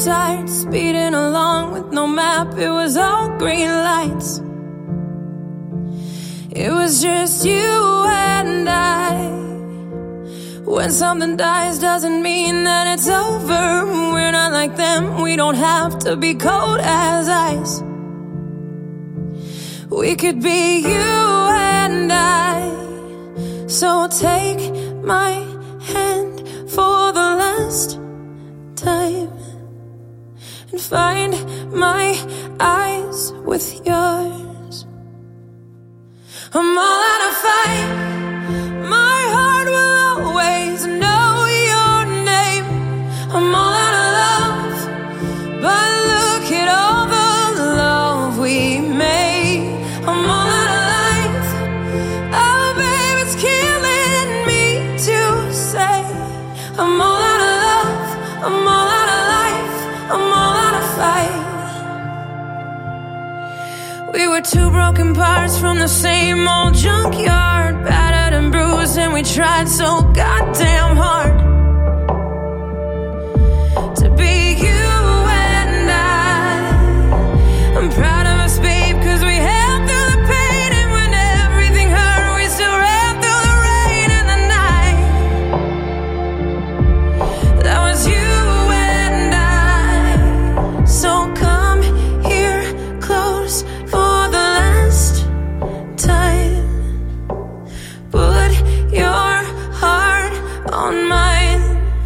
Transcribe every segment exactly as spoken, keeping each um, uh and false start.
side, speeding along with no map. It was all green lights. It was just you and I. When something dies doesn't mean that it's over. We're not like them, we don't have to be cold as ice. We could be you and I. So take my hand for the last time and find my eyes with yours. I'm all out of fight. My heart will always know your name. I'm all out of love, but look at all the love we made. I'm all out of life. Oh babe, it's killing me to say I'm all out of love, I'm all out of life, I'm all out of fight. We were two broken parts from the same old junkyard, battered and bruised, and we tried so goddamn hard to be you and I. I'm proud of us, babe, cause we held through the pain, and when everything hurt, we still ran through the rain and the night. That was you and I. So come here close for the last time. Put your heart on mine.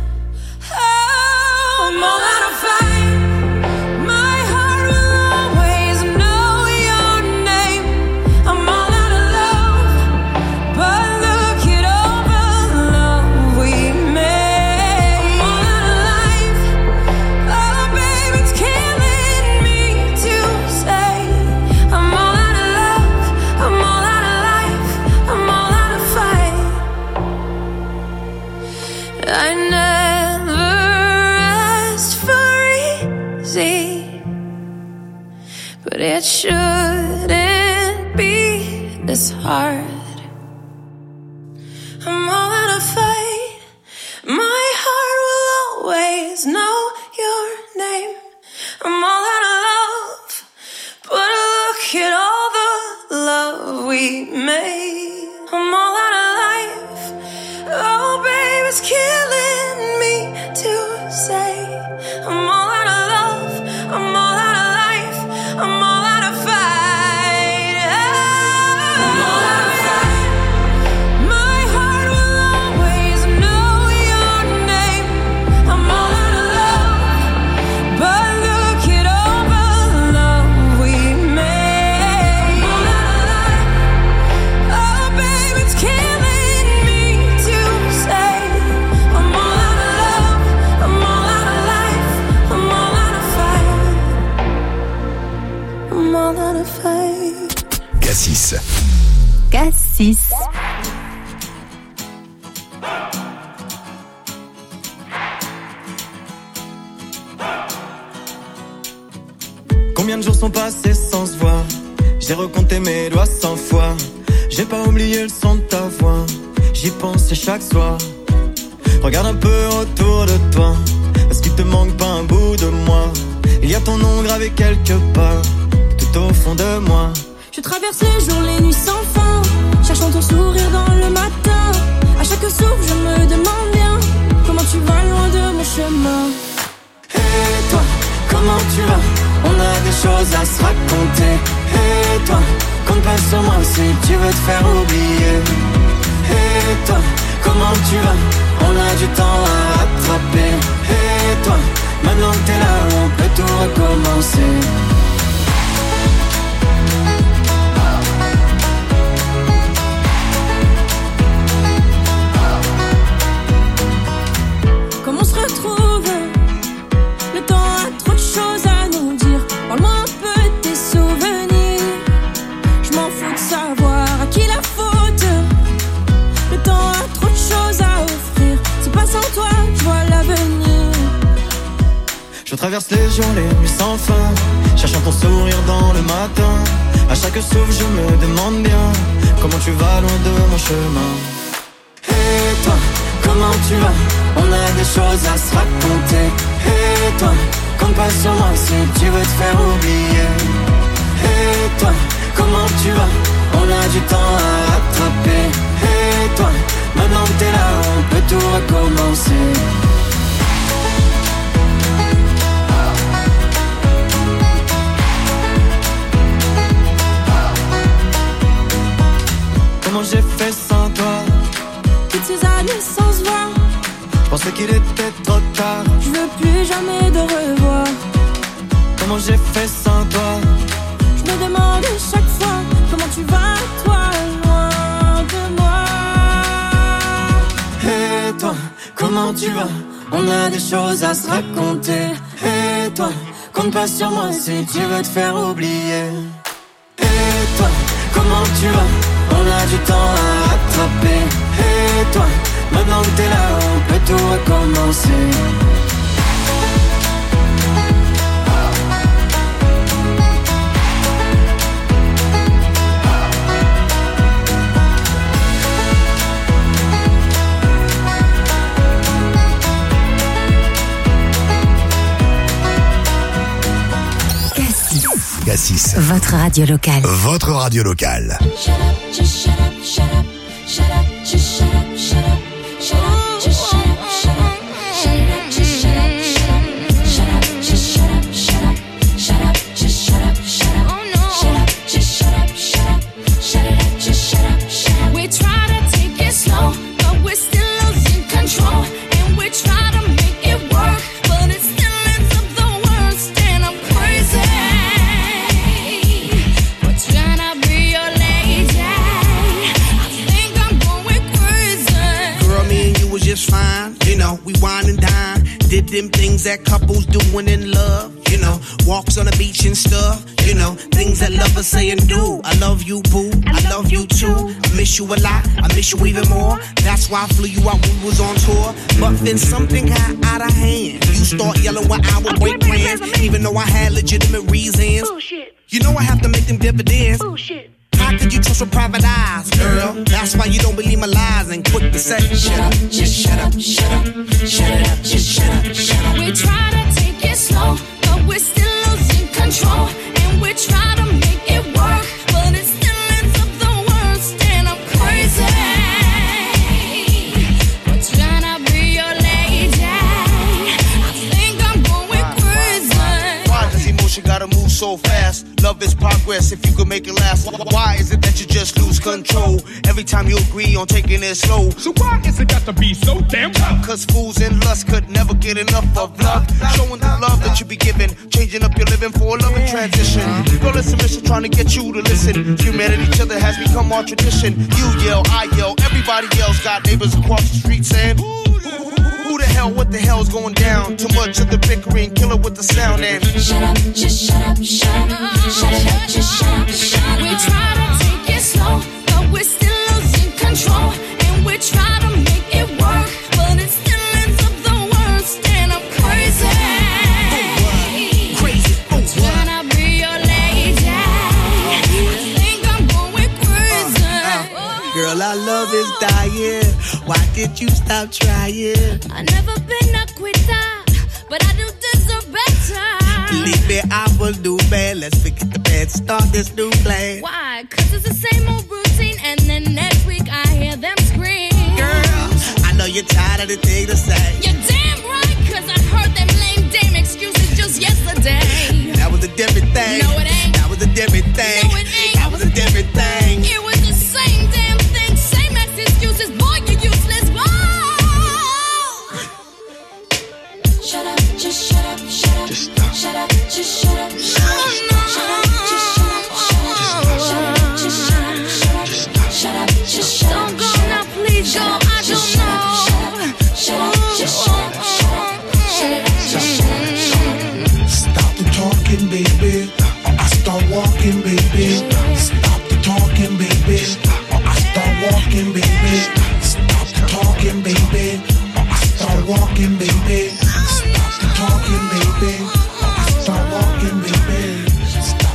Oh, I'm all out of fight. My heart will always know your name. I'm all out of love, but look at all the love we made. I'm all out of life. Oh, babe, it's killing me to say I'm all out of love, I'm all out of life, I'm all out of fight. I never asked for easy, but it shouldn't be this hard. I'm all out of fight. My heart will always know your name. I'm all out of love, but look at all the love we made. I'm all out of life. Oh, babe, it's killing me to say I'm all out of love, I'm all out of life, I'm all out of fight. I'm all out of fight. My heart will always know your name. I'm all out of love, but look at all the love we made. I'm all out of life. Oh, babe, it's killing me to say I'm all out of love, I'm all out of life, I'm all out of fight. I'm all out of fight. Cassis. Cassis. Combien de jours sont passés sans se voir? J'ai recompté mes doigts cent fois. J'ai pas oublié le son de ta voix. J'y pensais chaque soir. Regarde un peu autour de toi. Est-ce qu'il te manque pas un bout de moi? Il y a ton nom gravé quelque part, tout au fond de moi. Je traverse les jours, les nuits sans fin, cherchant ton sourire dans le matin. À chaque souffle, je me demande bien comment tu vas loin de mon chemin. Et toi, comment tu vas? On a des choses à se raconter. Et toi, compte pas sur moi si tu veux te faire oublier. Et toi, comment tu vas? On a du temps à rattraper. Et toi, maintenant que t'es là, on peut tout recommencer. Comme on se retrouve, le temps a trop de choses à nous dire. Parle-moi un peu de tes souvenirs. Je m'en fous de savoir à qui la faute. Le temps a trop de choses à offrir. C'est pas sans toi que je vois l'avenir. Je traverse les jours, les nuits sans fin, cherchant ton sourire dans le matin. À chaque souffle je me demande bien comment tu vas loin de mon chemin. Et toi, comment tu vas? On a des choses à se raconter. Et toi, compte pas sur moi si tu veux te faire oublier. Et toi, comment tu vas? On a du temps à rattraper. Et toi, maintenant que t'es là, on peut tout recommencer. Comment j'ai fait sans toi? Toutes ces années sans se voir, je pensais qu'il était trop tard. Je veux plus jamais de revoir. Comment j'ai fait sans toi? Je me demande chaque fois comment tu vas, toi, loin de moi. Et toi, comment tu vas? On a des choses à se raconter. Et toi, compte pas sur moi si tu veux te faire oublier. Et toi, comment tu vas? On a du temps à rattraper. Et toi, maintenant que t'es là, on peut tout recommencer. Cassis. Votre radio locale. Votre radio locale. Shut up, just shut up, shut up, shut up, just shut up, shut up, shut up, just shut up, shut up, shut up, just shut up, shut up, shut up, just shut up, shut up, shut up, just shut up, shut up, shut up, just shut up, shut up, shut it up, just shut up, shut up. We try to take it slow, but we're still losing control, and we try to make it work, but it still ends up the worst, and I'm crazy. Just fine, you know, we wine and dine. Did them things that couples doing in love, you know, walks on the beach and stuff, you know, things that lovers say and do. I love you, boo, I love you too. I miss you a lot, I miss you even more. That's why I flew you out when we was on tour. But then something got out of hand. You start yelling when I would break plans, even though I had legitimate reasons. Bullshit. You know I have to make them dividends. Bullshit. How could you trust with private eyes, girl? That's why you don't believe my lies and quick to say, shut up, just shut up, shut up, shut it up, just shut up, shut up. We try to take it slow, but we're still losing control, and we try to make it work, but it still ends up the worst, and I'm crazy. We're trying to be your lady. I think I'm going crazy. Why does emotion gotta move so fast? Love is progress if you could make it last. Why is it that you just lose control every time you agree on taking it slow? So why is it got to be so damn tough? Cause fools and lust could never get enough of love. Showing the love that you be giving, changing up your living for a loving transition. Girl, it's a mission trying to get you to listen. Humanity, each other has become our tradition. You yell, I yell, everybody else got neighbors across the street saying, who the hell, what the hell's going down? Too much of the bickering, killer with the sound and shut up, just shut up, shut up, shut it up, just shut up, shut up. We try to take it slow, but we're still losing control, and we try to make it work, but it still ends up the worst, and I'm crazy. Oh, crazy, oh, trying to be your lady. I think I'm going crazy. Uh, uh, girl, our love is dying. Why did you stop trying? I never been a quitter, but I do deserve better. Believe me, I will do bad. Let's forget the bad, start this new plan. Why? Cause it's the same old routine, and then next week I hear them scream. Girl, I know you're tired of the thing to say. You're damn right, cause I heard them lame damn excuses just yesterday. That was a different thing. No, it ain't. That was a different thing. No, it ain't. That was a different thing. It was the same damn thing, same ex excuses. Boy, you're useless. Whoa. Shut up, just shut up, shut up. Just stop. Shut up, just shut up, shut up. Shut up, just shut up, shut up. Shut up, just shut up, shut up. Shut up, just shut up. Don't go now, please go. I don't know. Shut up, just shut up, shut up. Shut it up, just shut up, shut up. Stop the talking, baby, or I start walking, baby. Stop the talking, baby, or I start walking, baby. Stop the talking, baby, or I start walking, baby. Stop the talking, baby, or I start walking, baby. Stop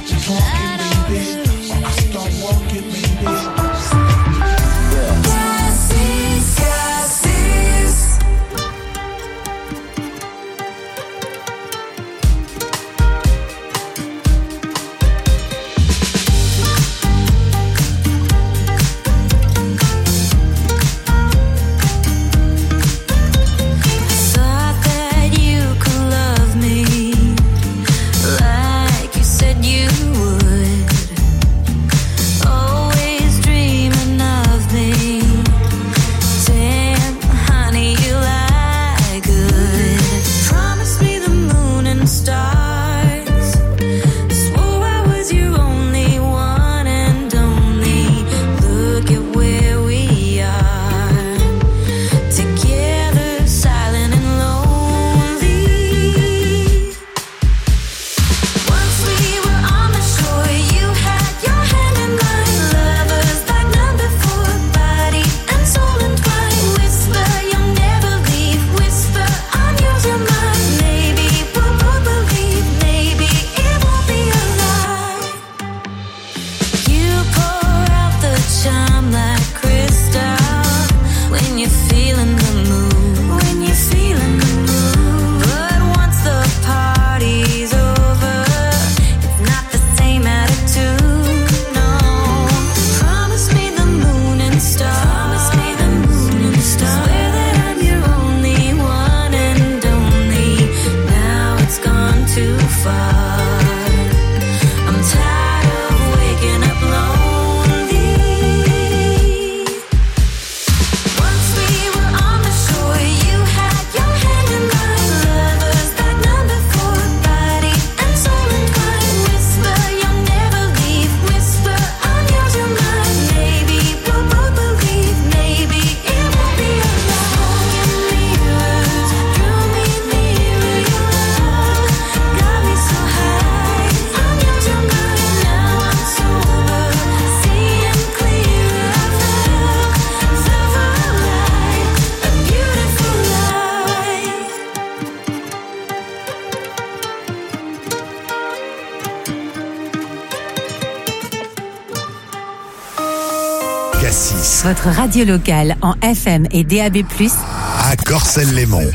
Cassis, votre radio locale en F M et D A B plus, à Corcelles-les-Monts.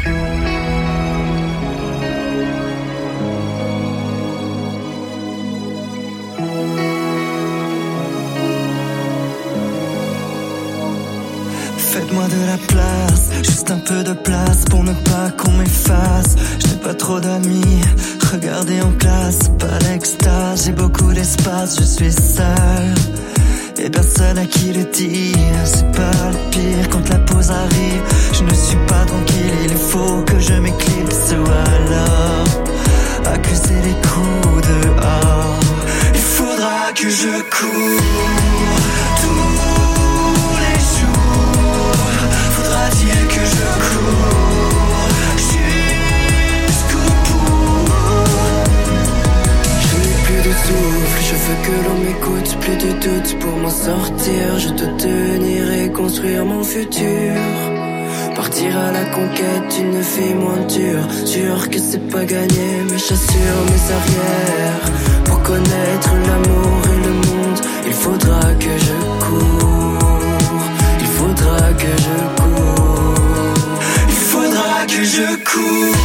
Faites-moi de la place, juste un peu de place pour ne pas qu'on m'efface. Je n'ai pas trop d'amis, regardez en classe, pas l'extase. J'ai beaucoup d'espace, je suis seul et personne à qui le dire. C'est pas le pire quand la pause arrive. Je ne suis pas tranquille, il faut que je m'éclipse ou alors accuser les coups dehors. Il faudra que je cours tous les jours. Faudra-t-il que je cours jusqu'au bout? Je n'ai plus de souffle, je veux que l'on m'écoute. Plus de doute pour m'en sortir. Je dois tenir et construire mon futur. Partir à la conquête d'une vie moins dure. Sûr que c'est pas gagné, mais j'assure mes arrières. Pour connaître l'amour et le monde, il faudra que je cours. Il faudra que je cours. Il faudra que je cours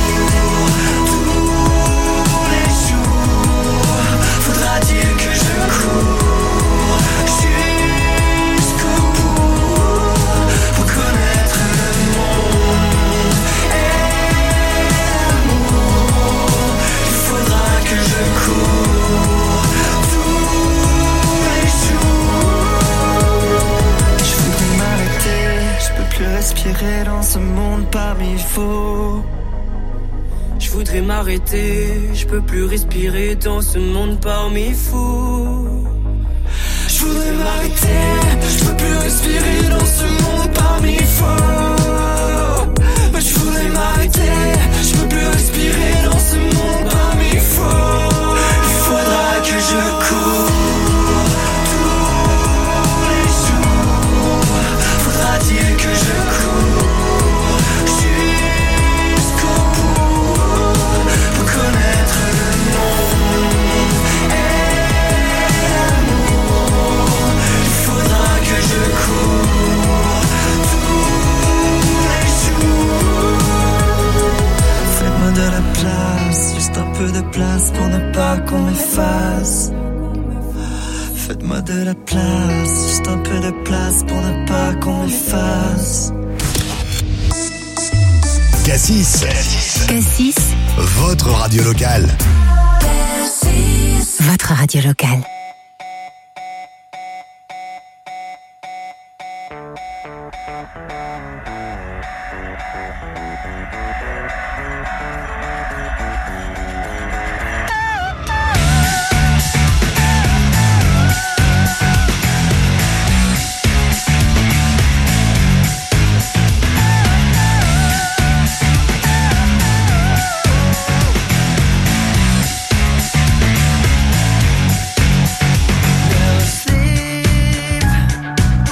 tous les jours. Faudra-t-il que je cours jusqu'au bout pour connaître le monde et l'amour? Il faudra que je cours tous les jours. Je voudrais m'arrêter, je peux plus respirer dans ce monde parmi faux. Je voudrais m'arrêter, je peux plus respirer dans ce monde parmi fous. Je voudrais m'arrêter, je peux plus respirer dans ce monde parmi faux. Mais je voudrais m'arrêter, je peux plus respirer dans ce monde parmi faux. Il faudra que je cours tous les jours. Faudra-t-il que je cours jusqu'au bout pour connaître le monde et l'amour? Il faudra que je cours tous les jours. Faites-moi de la place, juste un peu de place pour ne pas qu'on m'efface. Faites-moi de la place, juste un peu de place pour ne pas qu'on m'efface. Cassis, Cassis, votre radio locale. votre radio locale.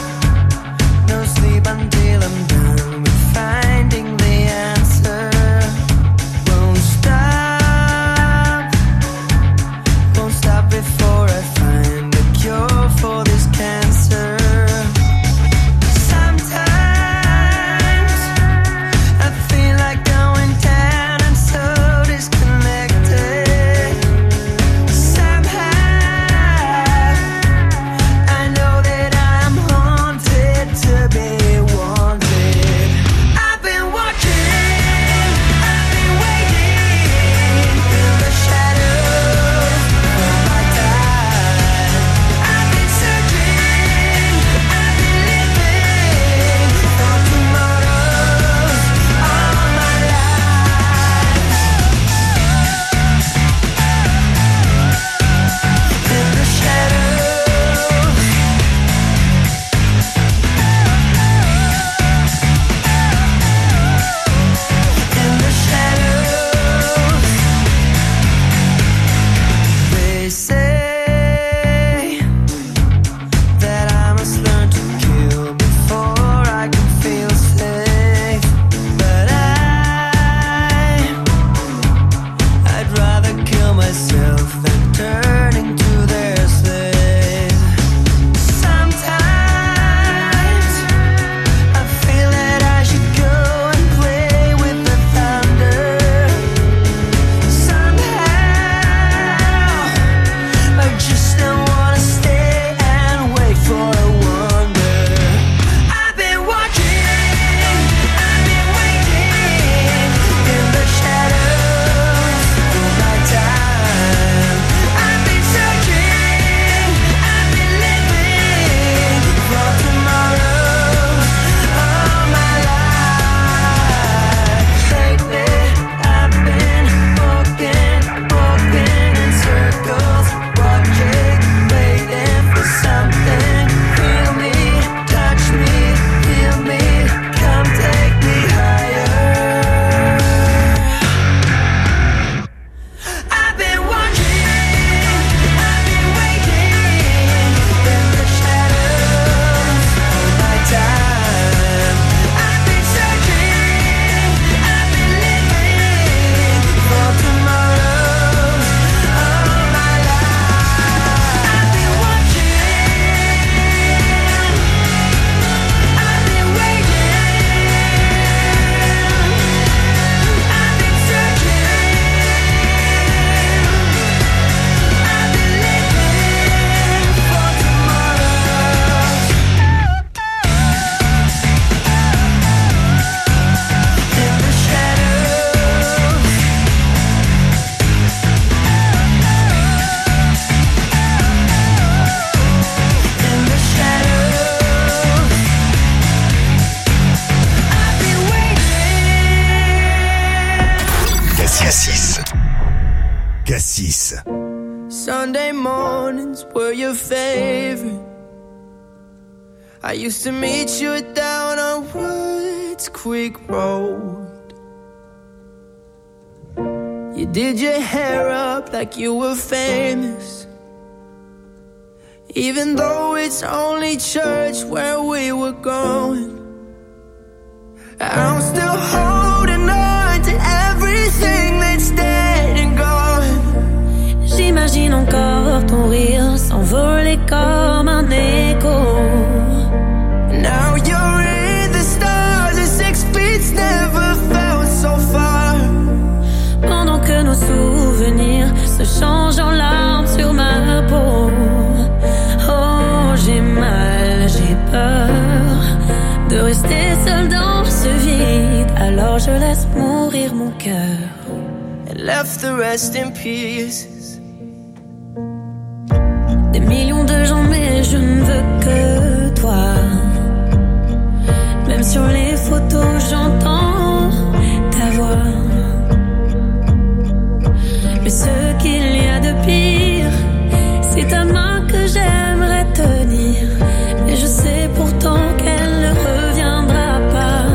No sleep until I'm done with finding the answer. Cassis. Cassis. Sunday mornings were your favorite. I used to meet you down on Woods Creek Road. You did your hair up like you were famous, even though it's only church where we were going. I'm still holding on to everything that's dead and gone. J'imagine encore ton rire s'envoler comme un écho. Now you're in the stars and six feet never felt so far. Pendant que nos souvenirs se changent en larmes sur ma peau. Oh, j'ai mal, j'ai peur de rester seule dans ce vide. Alors je laisse mourir mon cœur. And left the rest in pieces. Des millions de gens mais je ne veux que toi. Même sur les photos j'entends ta voix. Mais ce qu'il y a de pire, c'est ta main que j'aimerais tenir. Mais je sais pourtant qu'elle ne reviendra pas.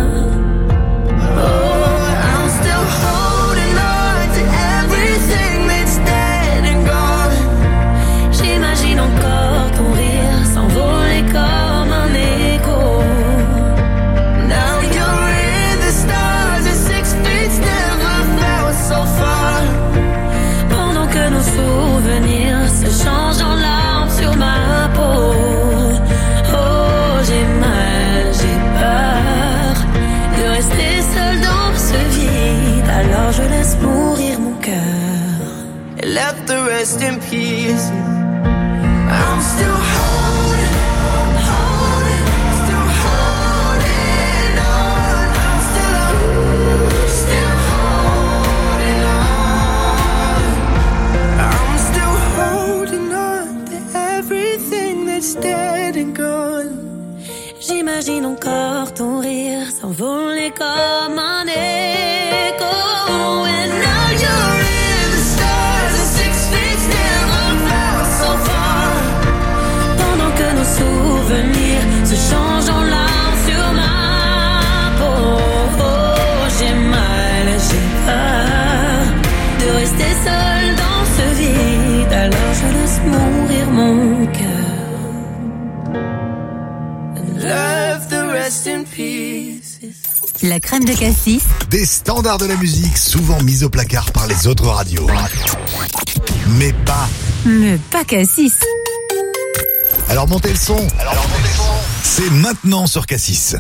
Oh, I'm still holding on to everything that's dead and gone. J'imagine encore ton rire s'envoler comme un écho. Now you're in the stars and six feet never felt so far. Pendant que nos souvenirs se changent en larmes sur ma peau. Oh, j'ai mal, j'ai peur de rester seule dans ce vide. Alors je laisse mourir mon cœur et left the rest in peace. I'm still holding on, holding, still holding on. I'm still, still holding on. I'm still holding on to everything that's dead and gone. J'imagine encore ton rire s'envoler comme un écho. And now you're in the stars and six feet never felt so far. Pendant que nos souvenirs se changent en larmes sur ma peau. Oh, j'ai mal, j'ai peur de rester seule dans ce vide. Alors je laisse mourir mon cœur and left the rest in peace. La crème de Cassis. Des standards de la musique souvent mis au placard par les autres radios. Mais pas. Mais pas Cassis. Alors montez le son. Alors montez le son. C'est maintenant sur Cassis.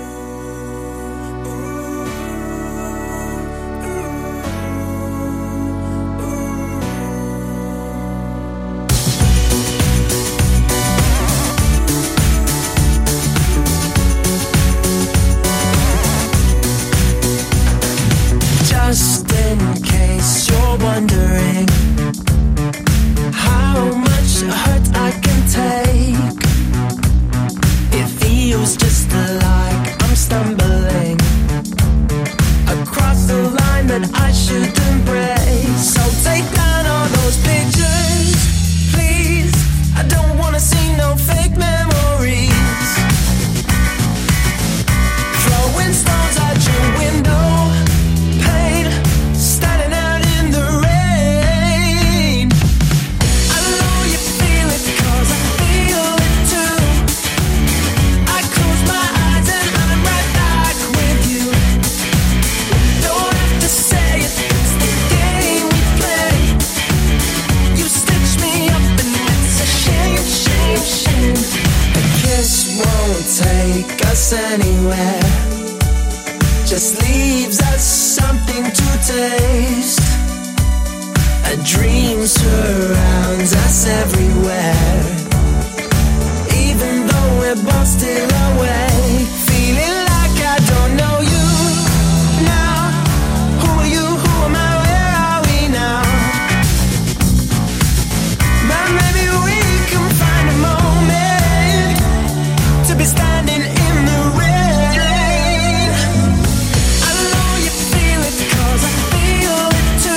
Just in case you're wondering how much hurt I can take, it feels just like I'm stumbling across the line that I shouldn't break. So take down all those pictures, please. I don't wanna see no fake memories. Throwing stones out your window, standing out in the rain. I know you feel it 'cause I feel it too. I close my eyes and I'm right back with you. Don't have to say it, it's the game we play. You stitch me up and it's a shame, shame, shame. A kiss won't take us anywhere, just leaves us something to taste. A dream surrounds us everywhere, even though we're both still away. Feeling like I don't know you now. Who are you? Who am I? Where are we now? But maybe we can find a moment to be standing in the rain. I know you feel it 'cause I feel it too.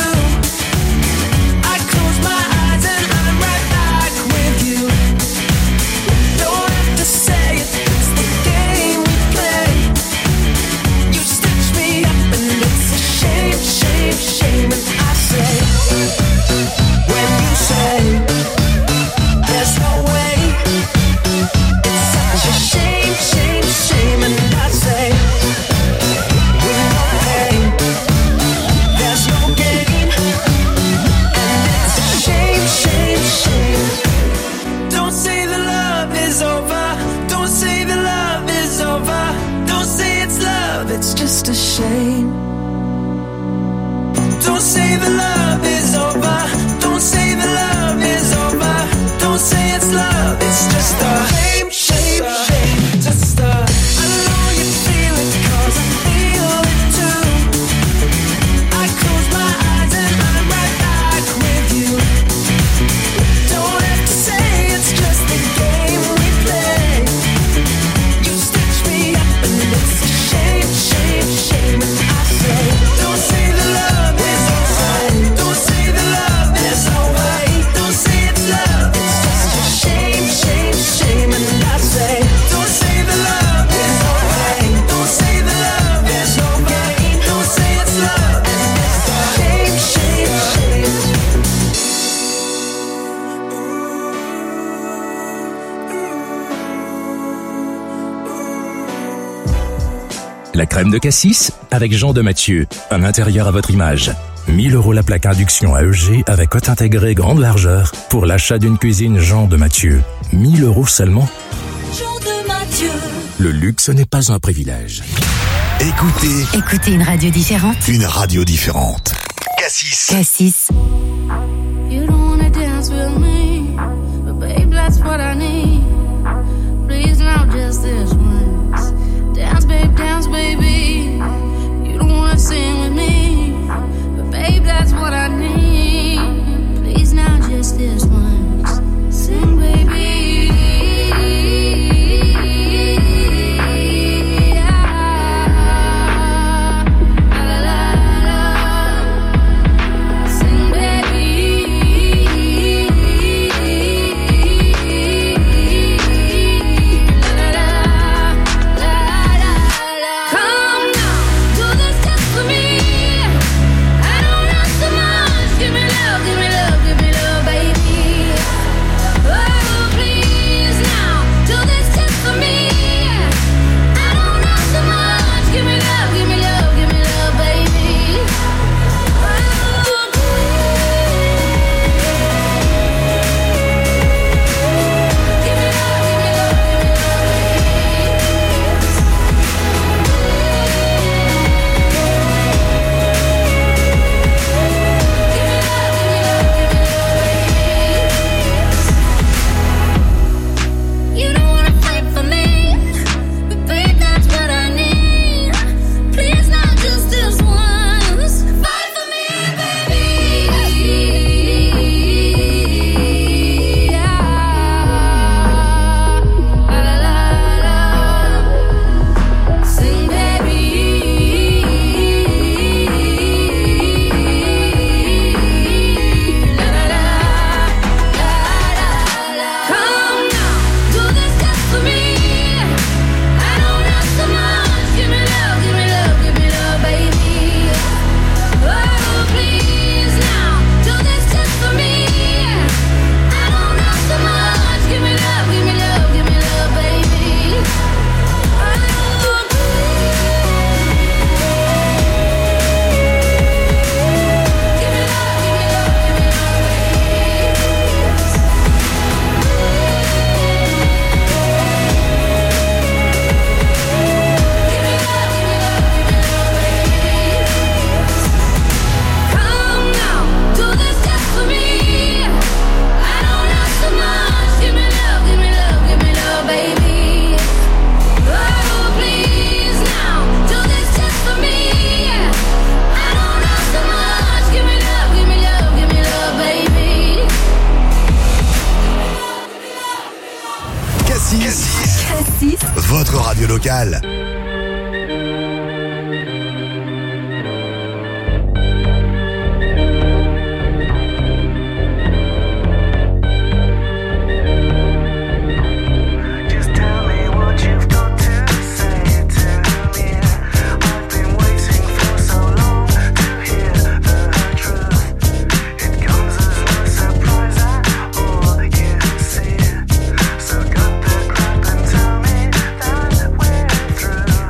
Don't say the love is over. Don't say the love is over. Don't say it's love. It's just a shame, shame, shame. Just a. I know you feel it 'cause I feel it too. I close my eyes and I'm right back with you. Don't have to say it's just a game we play. You stitch me up and it's a shame, shame, shame. And I say, don't say the love is over. Don't say the love is over. Don't say it's love. It's just a shame, shame, shame. And I say, don't say the love is over. Don't say the love is over. Don't say it's love. It's a shame, shame, shame. La crème de cassis avec Jean de Mathieu. Un intérieur à votre image. mille euros la plaque induction à E G avec hôte intégré grande largeur pour l'achat d'une cuisine Jean de Mathieu. mille euros seulement. Jean de Mathieu. Le luxe n'est pas un privilège. Écoutez Écoutez une radio différente. une radio différente. Cassis. Cassis. You don't wanna dance with me, but babe, that's what I need. Please now, just this once. Dance, babe, dance, baby. You don't wanna sing with me, but babe, that's what I need. Please now, just this once. Sing, baby. Votre radio locale. Through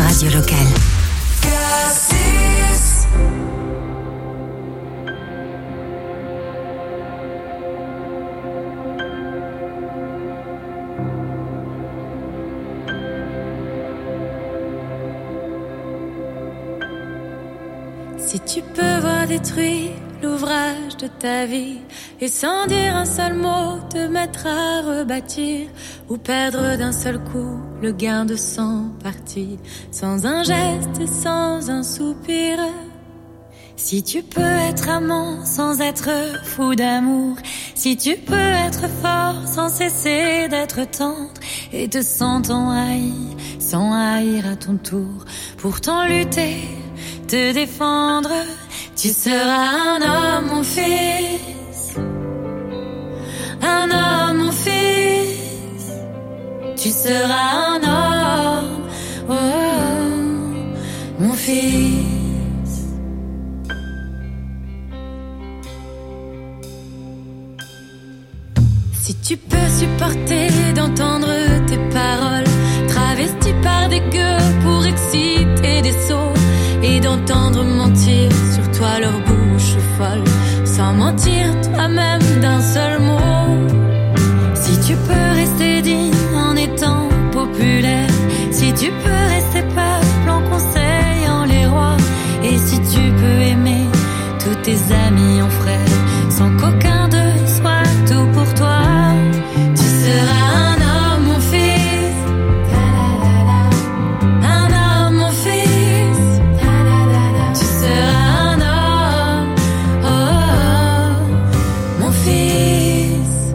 radio locale. Cassis. Si tu peux voir détruire l'ouvrage de ta vie et sans dire un seul mot te mettre à rebâtir ou perdre d'un seul coup le gain de cent parties sans un geste et sans un soupir. Si tu peux être amant sans être fou d'amour, si tu peux être fort sans cesser d'être tendre et te sentant haï sans haïr à ton tour, pourtant lutter, te défendre, tu seras un homme, mon fils. Un homme, mon fils. Tu seras un homme, oh, mon fils. Si tu peux supporter d'entendre tes paroles travesties par des gueux pour exciter des sots et d'entendre mentir sur toi leur bouche folle sans mentir toi-même d'un seul mot. Si tu peux rester digne en étant populaire, si tu peux rester peuple en conseillant les rois, et si tu peux aimer tous tes amis en frères sans qu'aucun d'eux soit tout pour toi, tu seras un homme, mon fils. Un homme, mon fils. Tu seras un homme, oh, oh, mon fils.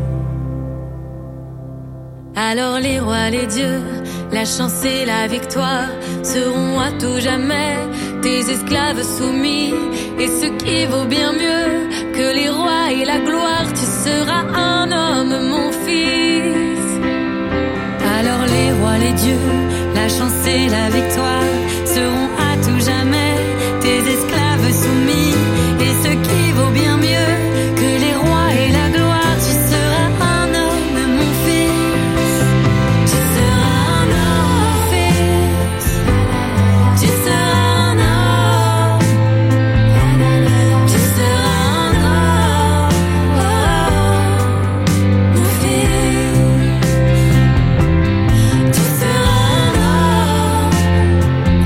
Alors les rois, les dieux, la chance et la victoire seront à tout jamais tes esclaves soumis. Et ce qui vaut bien mieux que les rois et la gloire, tu seras un homme, mon fils. Alors les rois, les dieux, la chance et la victoire seront à tout jamais tes esclaves soumis. Et ce qui vaut bien mieux que les rois et la gloire, tu seras un homme, mon fils. Tu seras un homme, mon fils. Tu seras un homme. Tu seras un homme, oh, mon fils. Tu seras un homme.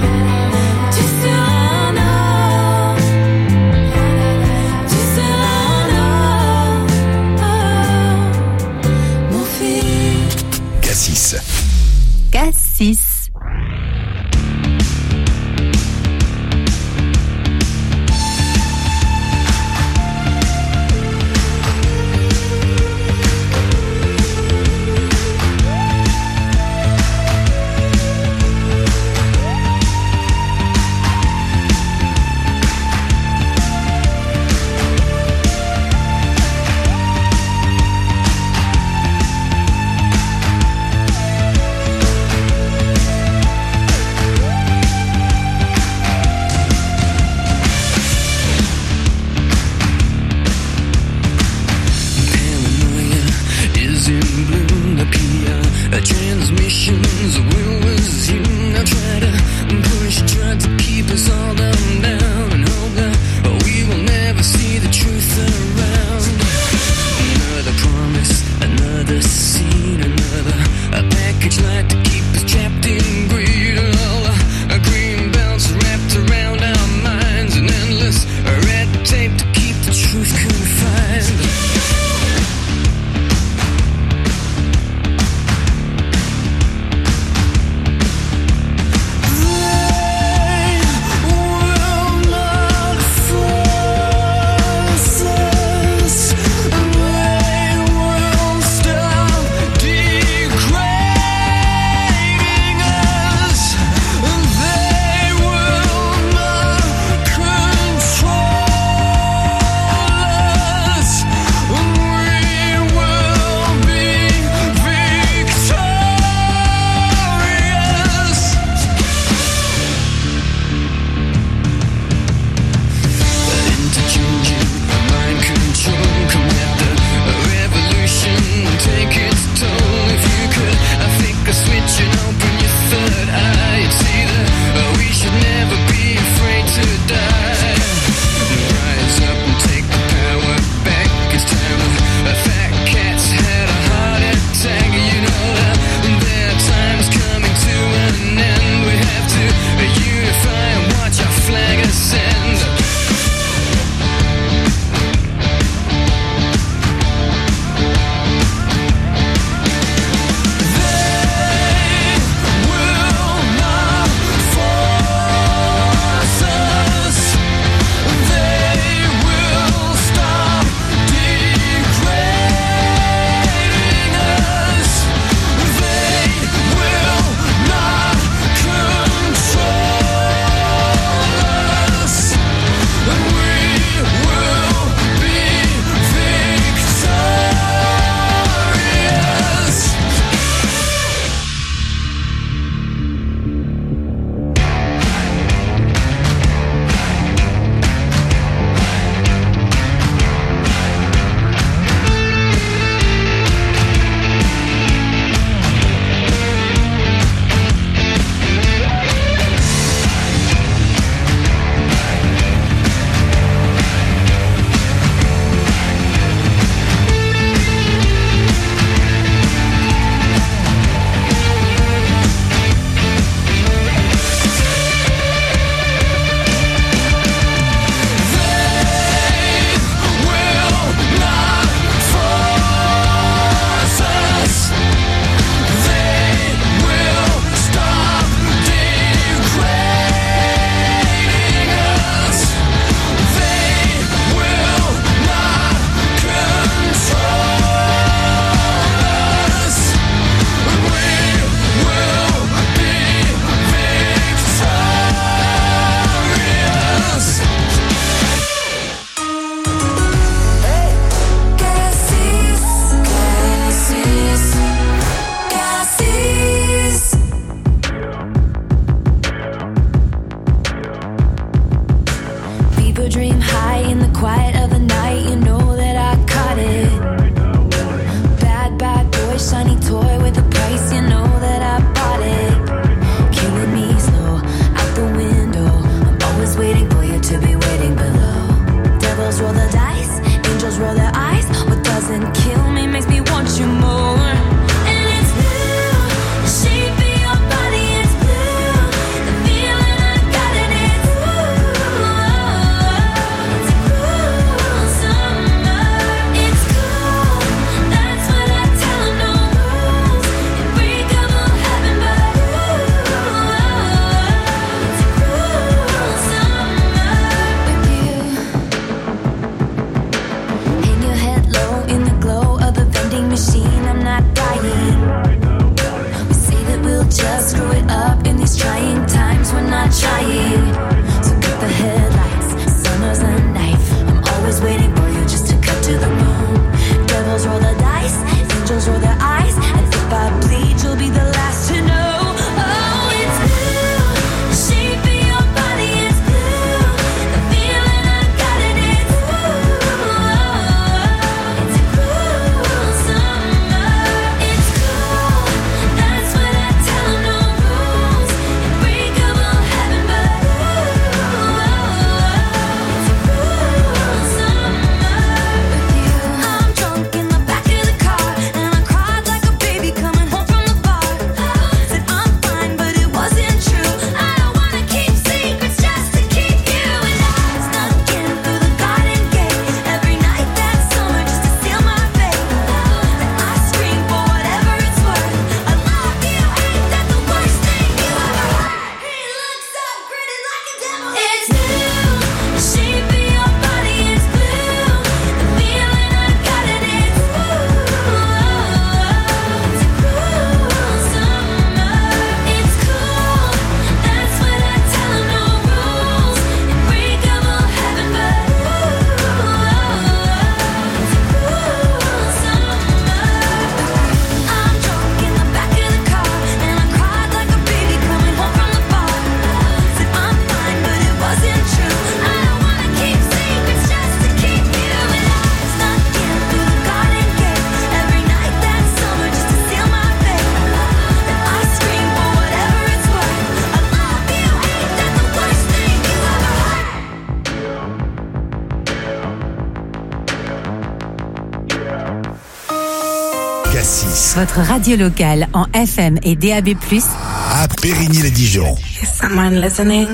Votre radio locale en F M et D A B plus, à Périgny-les-Dijon. Is someone listening?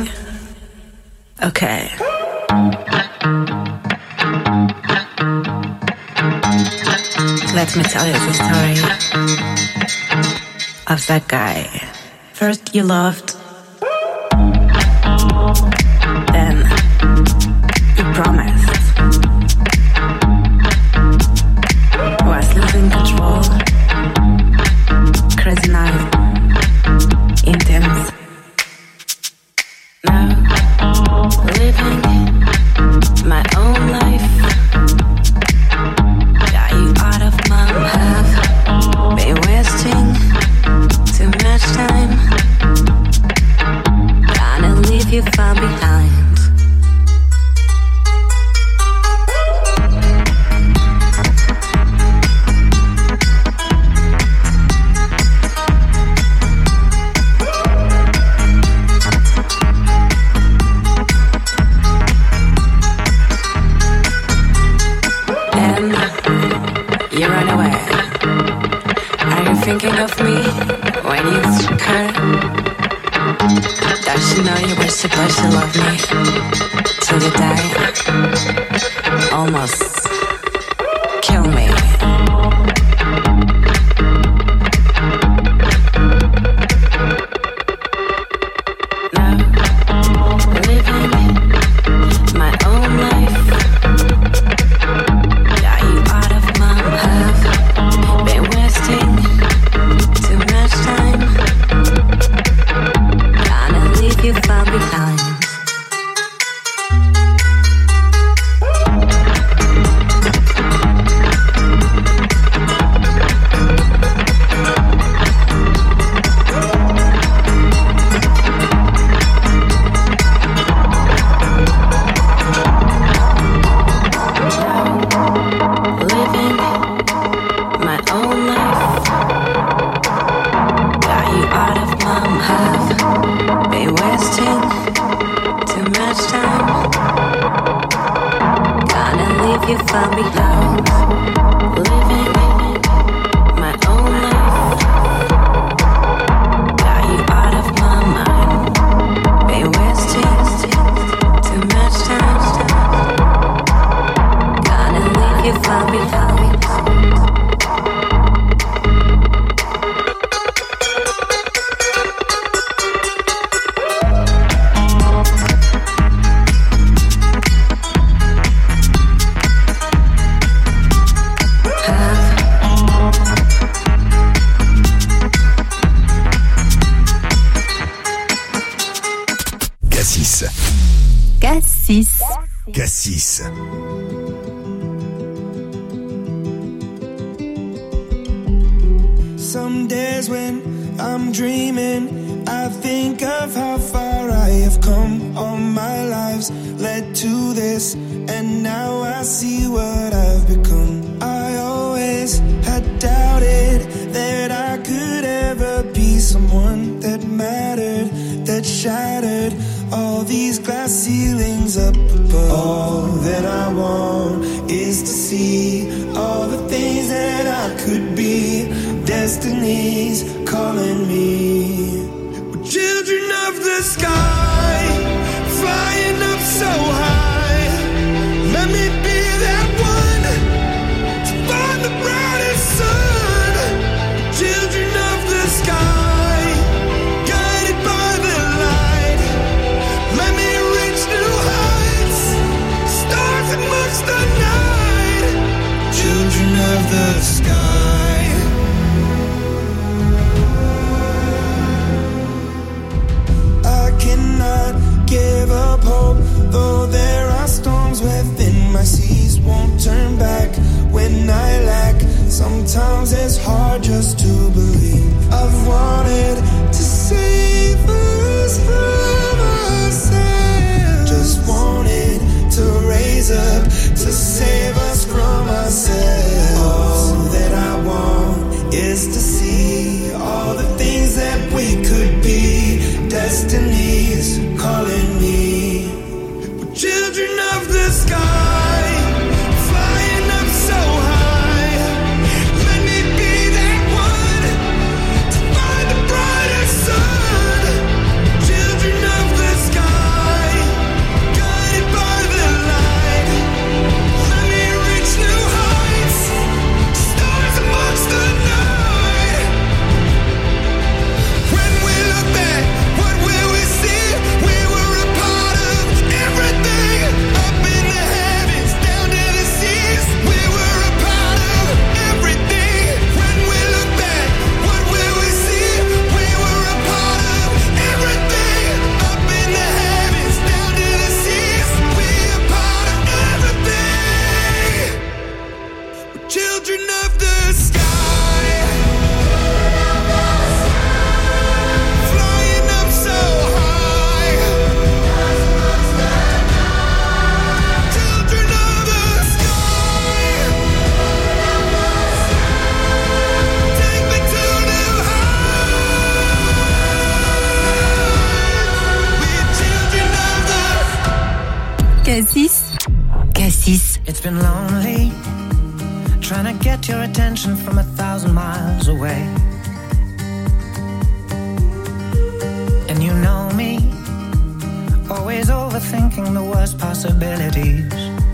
Okay. Let me tell you the story of that guy. First you loved, then you promised. Was losing control, crazy night, intense. Now, living my own life. Got you out of my path. Been wasting too much time. Gonna leave you far behind. Thinking of me when you took her. Does she know you were supposed to love me till you die? Almost kill me. Now, living my own life. Got you out of my path. Been wasting too much time. Gonna leave you far behind. Living my own life. Got you out of my path. Been wasting Cassis. Cassis. Cassis. Some days when I'm dreaming, I think of how far I have come. All my lives led to this, and now I see what I've become. I always had doubted that I could ever be someone that mattered, that shattered all these glass ceilings up above. All that I want is to see all the things that I could be. Destiny's calling me. We're children of the sky, flying up so high. Let me be that one to find the brightest sun. Children of the sky, guided by the light. Let me reach new heights, stars amongst the night. Children of the sky. Give up hope, though there are storms within my seas. Won't turn back when I lack. Sometimes it's hard just to believe. I've wanted to save us from ourselves. Just wanted to raise up to save us from ourselves. All that I want is to see all the things that we could be. Destiny's calling me. We're children of the sky, flying up so high. Let me be that one to find the brightest sun. Children of the sky, guided by the light. Let me reach new heights, stars amongst the night. When we look back, what will we see? We were a part of everything, up in the heavens, down to the seas. We were a part of everything. When we look back, what will we see? We were a part of everything, up in the heavens, down to the seas. We are part of everything. We're children of the sky, flying up so high. Children of the sky, take me to new heights. We're children of the Cassis. Cassis. It's been lonely, trying to get your attention from a thousand miles away. And you know me, always overthinking the worst possibilities.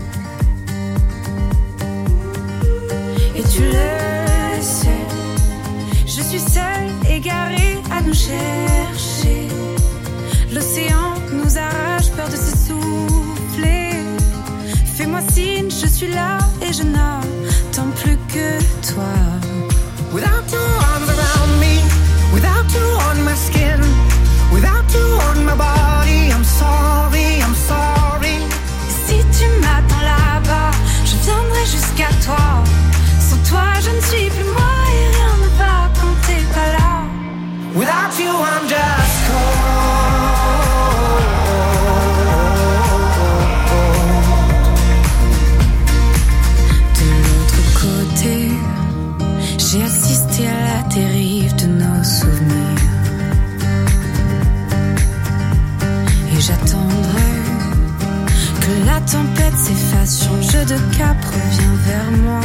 Et tu le sais, je suis seule, égarée à nous chercher. L'océan nous arrache, peur de s'essouffler. Fais-moi signe, je suis là et je n'attends plus que toi. Without your arms around me, without you on my skin, without you on my body, I'm sorry, I'm sorry. Si tu m'attends là-bas, je viendrai jusqu'à toi. Sans toi, je ne suis plus moi et rien ne va quand t'es pas là. Without you, I'm just cold. De l'autre côté, j'ai assisté à la dérive de nos souvenirs. Et j'attendrai que la tempête s'efface, change de cap, reviens vers moi.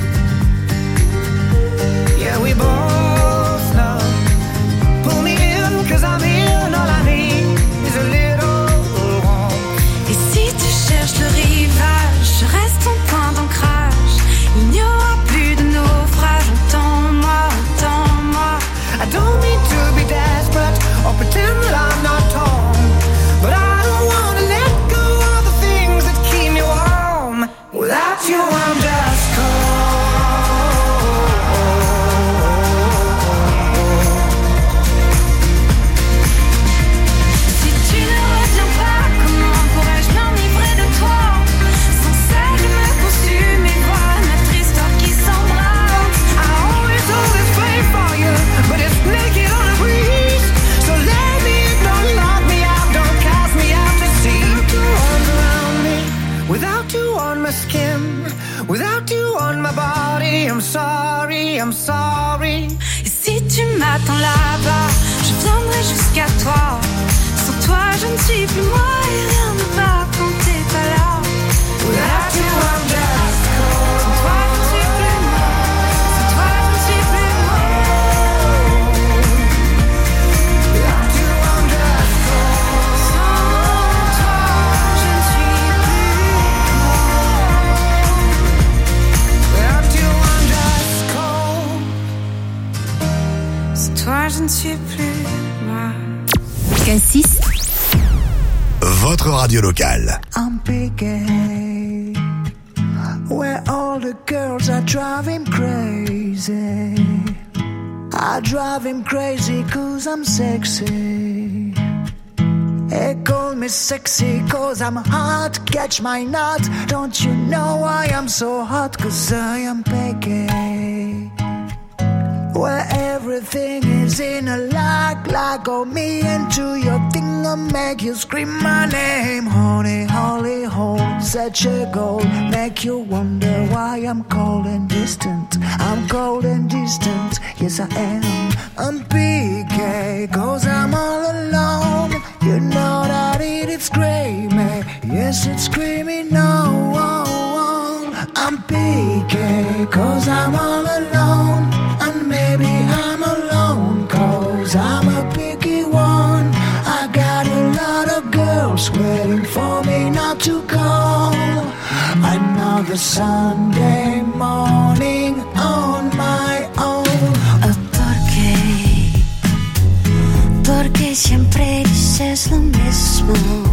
Yeah, we both know. Pull me in, cause I'm here, and all I need is a little warmth. Et si tu cherches le rivage, je reste ton point d'ancrage. Il n'y aura plus de naufrage, entends-moi, entends-moi. I don't mean to be desperate or pretend that I'm not torn, but I don't wanna let go of the things that keep me warm. Without you, I'm just cold. suis plus moi et rien ne va quand t'es pas là. Without you I'm just cold. Sans toi je ne suis plus moi. Sans toi je ne suis plus moi. Without you I'm just cold. Sans toi je ne suis plus moi. Without you I'm just cold. Sans toi je ne suis plus moi. Cassis, votre radio locale. I'm picky, where all the girls are driving crazy. I drive him crazy cause I'm sexy. They call me sexy cause I'm hot. Catch my nut. Don't you know I am so hot? Cause I am picky, where everything is in a lag. Lag on me into your thing and make you scream my name. Honey, holy hole, such a goal. Make you wonder why I'm cold and distant. I'm cold and distant, yes I am. I'm P K, cause I'm all alone. You know that it is screaming, yes it's screaming no. I'm P K, cause I'm all alone. And maybe I'm alone, cause I'm a picky one. I got a lot of girls waiting for me not to call. Another Sunday morning on my own. Oh, ¿por qué? Porque siempre dices lo mismo.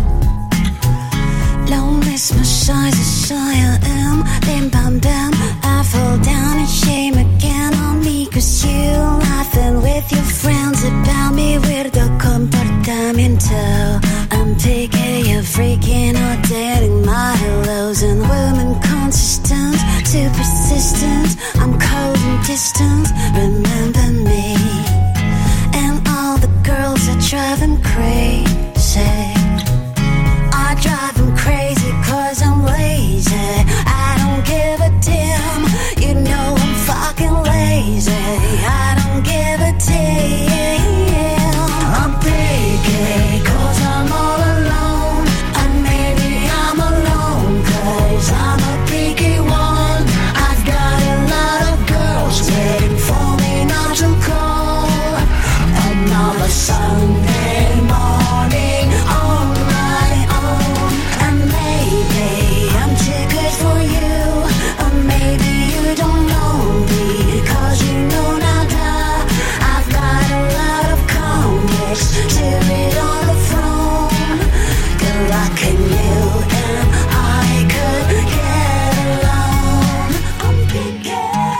Lo mismo size as I am. Bim bam bam, I fall down in shame again on me. Cause you laughing with your friends about me. Weirdo comportamiento. I'm picky, you're freaking out, dating my hellos. And women consistent, too persistent. I'm cold and distant, remember me. And all the girls that drive him crazy. I drive him crazy cause I'm lazy. I don't give a damn. You know I'm fucking lazy. I don't give a damn. I'm picky cause I'm all alone. And maybe I'm alone cause I'm a picky one. I've got a lot of girls waiting for me not to call. Another Sunday morning on my own. And maybe I'm too good for you. Or maybe you don't know me cause you know nada. I've got a lot of comics to read on the phone. Good luck in you and I could get along. I'm picky,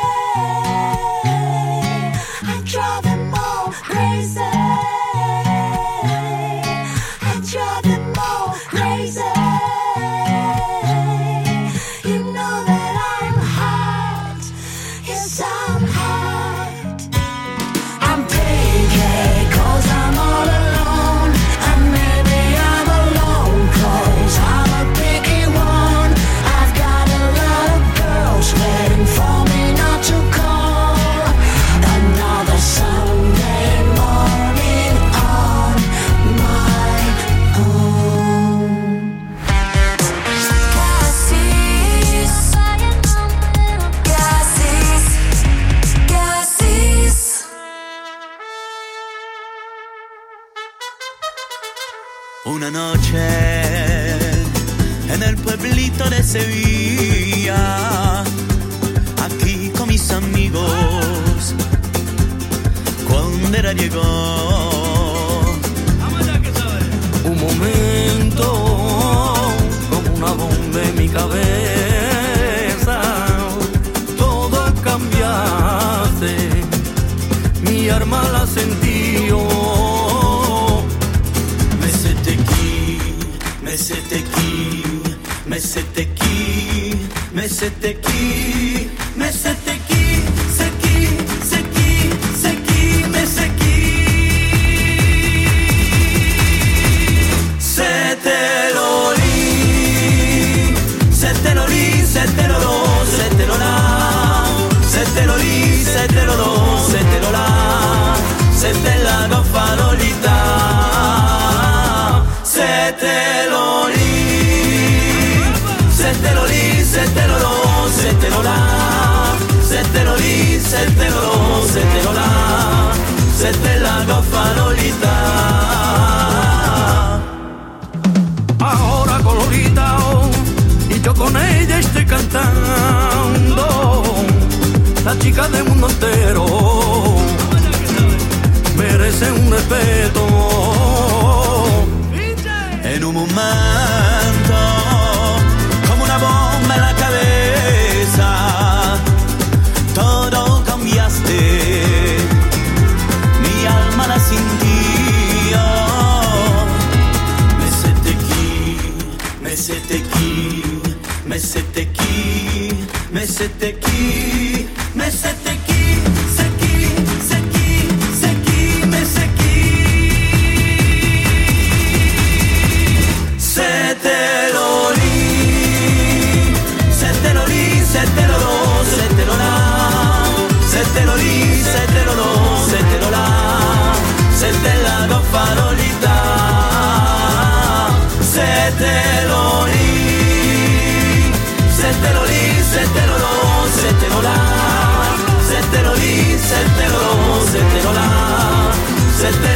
I drive them all crazy. I drive them all crazy. You know that I'm hot. Yes, I'm hot. I'm picky cause I'm all alone. And maybe I'm alone cause I'm a picky one. I've got a lot of girls waiting for me not to call. Another Sunday morning on my own. Cassis, Cassis, Cassis. Una noche en el pueblito de Sevilla, aquí con mis amigos, cuando era llegó un momento como una bomba en mi cabeza, todo cambiaste, mi alma la sentí yo. Mais c'était qui, mais c'était qui, mais c'était qui, mais c'était qui, c'est qui, c'est qui, c'est qui, mais c'est qui. C'était Loli, c'était Loli, c'était Lolo, c'était Lola, c'était Loli, c'était Lolo, c'était Lola, c'était la goffa Lolita. C'était c'était l'oli, c'était l'oli, c'était l'olo, c'était l'ola, c'était l'oli, c'était l'olo, c'était l'ola, c'était la goffa Lolita. Ahora con Lolita oh, y yo con ella estoy cantando, la chica del mundo entero merece un respeto. En un momento, como una bomba en la cabeza, todo cambiaste, mi alma la sintió. Mais c'était qui, mais c'était qui, mais c'était qui, mais c'était qui, mais c'était qui, c'est qui, c'est qui, c'est qui, mais c'est qui. C'était l'oli, c'était l'oli, c'était l'olo, c'était l'ola, c'était l'oli, c'était l'olo, c'était l'ola, c'était la goffa Lolita. C'était l'oli, c'était l'oli, c'était l'olo, c'était l'ola, c'était l'oli, c'était l'olo, c'était l'ola, c'était